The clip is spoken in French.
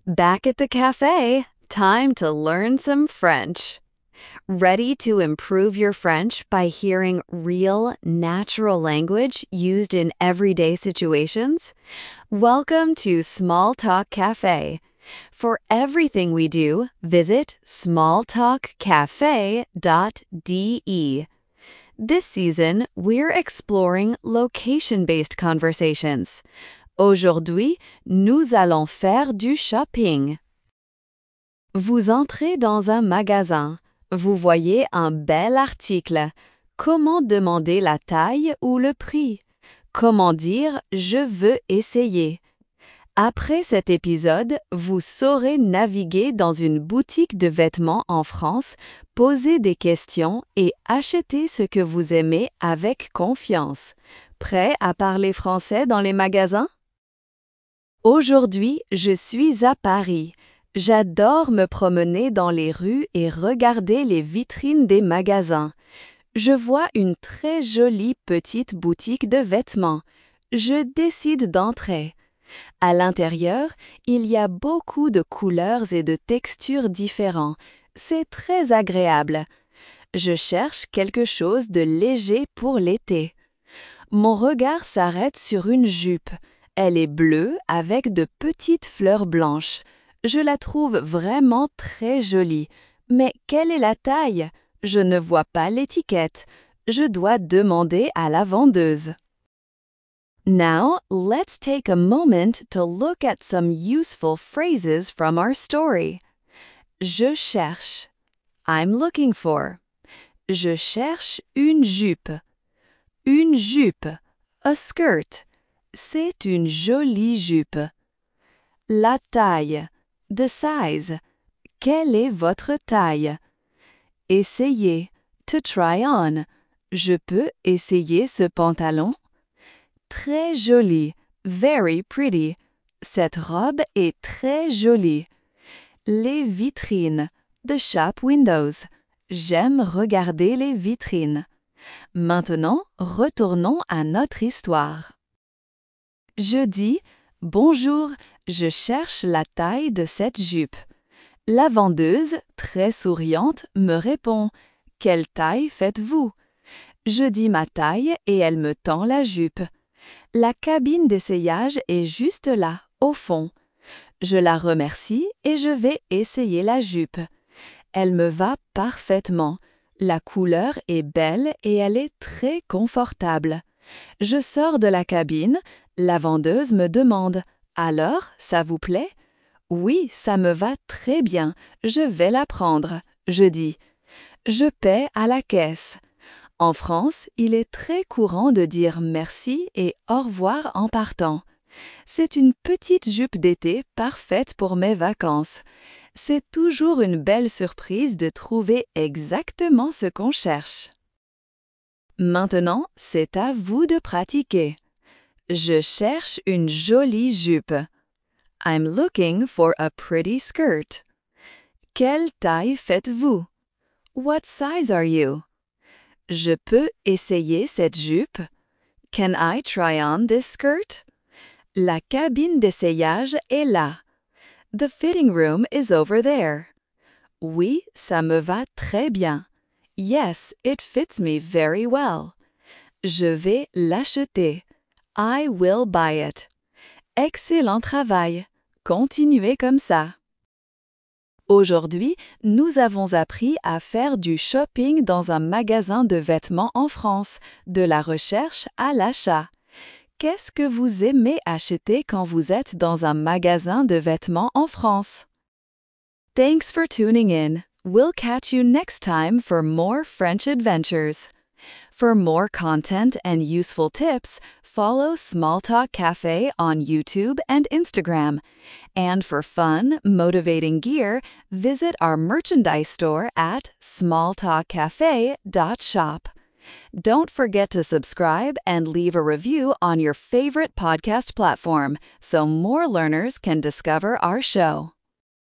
Back at the cafe, time to learn some French. Ready to improve your French by hearing real, natural language used in everyday situations? Welcome to Small Talk Cafe. For everything we do, visit smalltalkcafe.de. This season, we're exploring location-based conversations. Aujourd'hui, nous allons faire du shopping. Vous entrez dans un magasin. Vous voyez un bel article. Comment demander la taille ou le prix? Comment dire « je veux essayer ». Après cet épisode, vous saurez naviguer dans une boutique de vêtements en France, poser des questions et acheter ce que vous aimez avec confiance. Prêt à parler français dans les magasins? Aujourd'hui, je suis à Paris. J'adore me promener dans les rues et regarder les vitrines des magasins. Je vois une très jolie petite boutique de vêtements. Je décide d'entrer. À l'intérieur, il y a beaucoup de couleurs et de textures différents. C'est très agréable. Je cherche quelque chose de léger pour l'été. Mon regard s'arrête sur une jupe. Elle est bleue avec de petites fleurs blanches. Je la trouve vraiment très jolie. Mais quelle est la taille? Je ne vois pas l'étiquette. Je dois demander à la vendeuse. Now, let's take a moment to look at some useful phrases from our story. Je cherche. I'm looking for. Je cherche une jupe. Une jupe. A skirt. C'est une jolie jupe. La taille. The size. Quelle est votre taille? Essayer. To try on. Je peux essayer ce pantalon? Très jolie. Very pretty. Cette robe est très jolie. Les vitrines. The shop windows. J'aime regarder les vitrines. Maintenant, retournons à notre histoire. Je dis « Bonjour, je cherche la taille de cette jupe ». La vendeuse, très souriante, me répond « Quelle taille faites-vous » Je dis ma taille et elle me tend la jupe. La cabine d'essayage est juste là, au fond. Je la remercie et je vais essayer la jupe. Elle me va parfaitement. La couleur est belle et elle est très confortable. Je sors de la cabine, la vendeuse me demande « Alors, ça vous plaît ?» « Oui, ça me va très bien, je vais la prendre », je dis. Je paie à la caisse. En France, il est très courant de dire merci et au revoir en partant. C'est une petite jupe d'été parfaite pour mes vacances. C'est toujours une belle surprise de trouver exactement ce qu'on cherche. Maintenant, c'est à vous de pratiquer. Je cherche une jolie jupe. I'm looking for a pretty skirt. Quelle taille faites-vous? What size are you? Je peux essayer cette jupe? Can I try on this skirt? La cabine d'essayage est là. The fitting room is over there. Oui, ça me va très bien. Yes, it fits me very well. Je vais l'acheter. I will buy it. Excellent travail. Continuez comme ça. Aujourd'hui, nous avons appris à faire du shopping dans un magasin de vêtements en France, de la recherche à l'achat. Qu'est-ce que vous aimez acheter quand vous êtes dans un magasin de vêtements en France? Thanks for tuning in. We'll catch you next time for more French adventures. For more content and useful tips, follow Small Talk Cafe on YouTube and Instagram. And for fun, motivating gear, visit our merchandise store at smalltalkcafe.shop. Don't forget to subscribe and leave a review on your favorite podcast platform so more learners can discover our show.